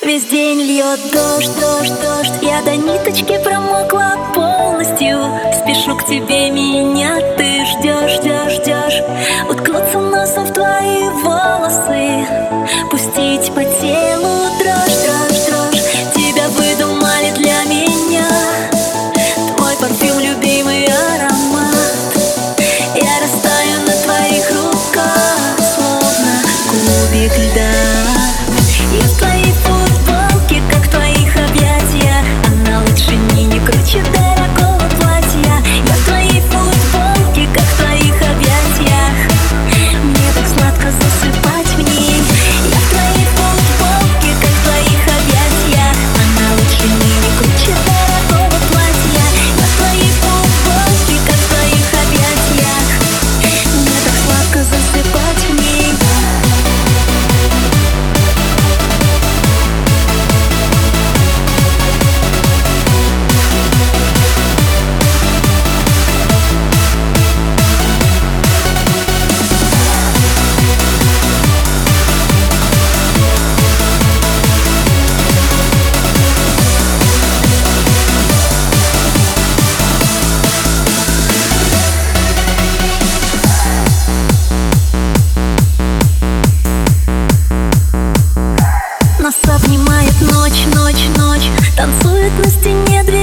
Весь день льет дождь, дождь, дождь. Я до ниточки промокла полностью. Спешу к тебе, меня ты ждешь, ждешь, ждешь. Уткнуться носом в твои волосы, пустить по телу дрожь, дрожь, дрожь. Тебя выдумали для меня, твой парфюм, любимый аромат. Я растаю на твоих руках, словно кубик льда. Я в твоей футболке, как в твоих объятиях. Она лучше не круче дорогого платья. Я в твоей футболке, как в твоих объятиях. Мне так сладко засыпать в ней. Я в твоей футболке, как в твоих объятиях. Она лучше не круче дорогого платья. Я в твоей футболке, как в твоих объятиях. Мне так сладко засыпать в ней. Нас обнимает ночь, ночь, ночь. Танцует на стене две